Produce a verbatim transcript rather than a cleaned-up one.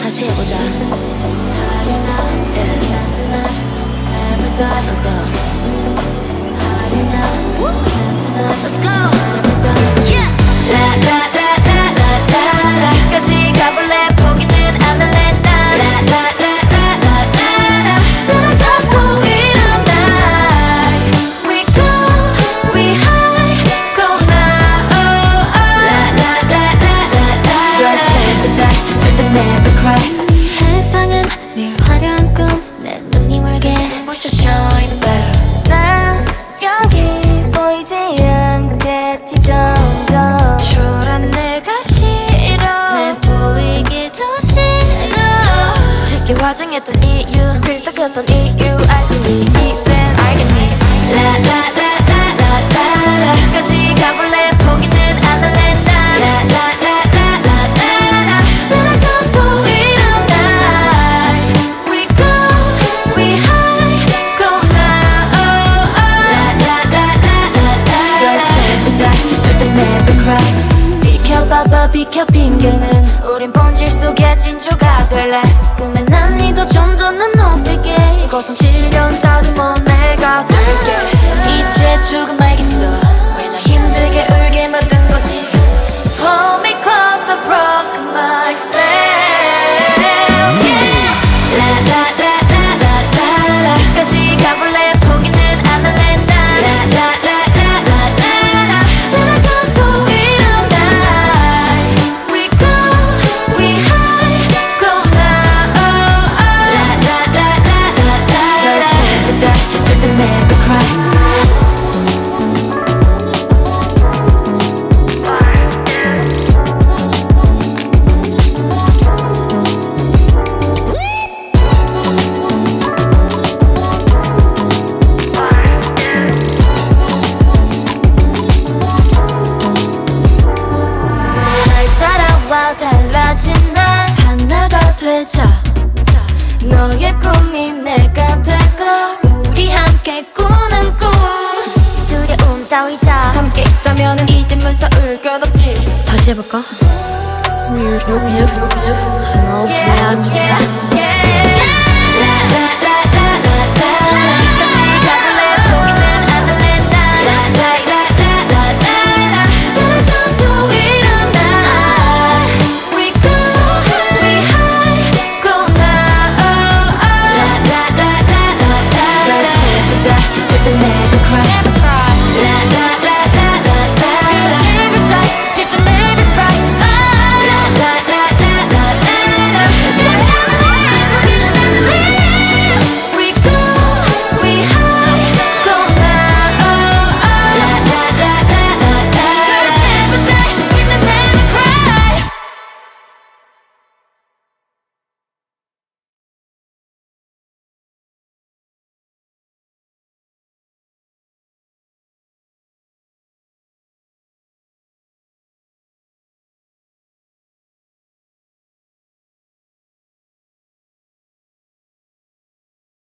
다시 해보자. Yeah. Let's go. Let's go. Yeah. La la la la la la la. 까지 가볼래 포기는 안 할래 난. La la la la la la la. 쓰러져도 일어나. We go, we high, go now. Oh, oh. La la la la la la. Girls never die, 절대 never cry. 세상은 늘 화려한 꿈, 내 눈이 멀게 Push to shine better. 난 여기 보이지 않겠지 점점. 초란 내가 싫어. 내 보이기도 싫어. 쉽게 화장했던 이유, 필터켰던 이유 알겠니? 이젠 알겠니? La la la la la la la. 까지 가볼래 포기는 안 할래 난. La la la la la la la. 쓰러져도 일어나. We go, we high, go now. Oh, oh. La la la la la la. Girls never die, 절대 never cry. 비켜봐봐 비켜 핑계는 우린 본질 속에 진주가 될래. 꿈에 난 니도 좀 더 난 높일게. 고통 시련 다듬어 내가 될게. 이제 죽음 알겠어. 왜 나 힘들게 울게 만든 거지. Hold me close, I broke myself. Yeah. La la la la la la la. 까지 가볼래 포기는 안 할래 난. La la la la la la la. 쓰러져도 일어나. We go, we high, go now. Oh, oh. La la la la la la. Girls never die, 절대 never cry. 날 따라와 달라진 날 하나가 되자. 너의 꿈이 내가 되고 우리 함께 꾸는 꿈. 두려움 따위다 함께 있다면 이제 무서울 것 없지. 다시 해볼까? 스미스 스미스 스미스 하나 없이 Yeah, 합시다. yeah, yeah.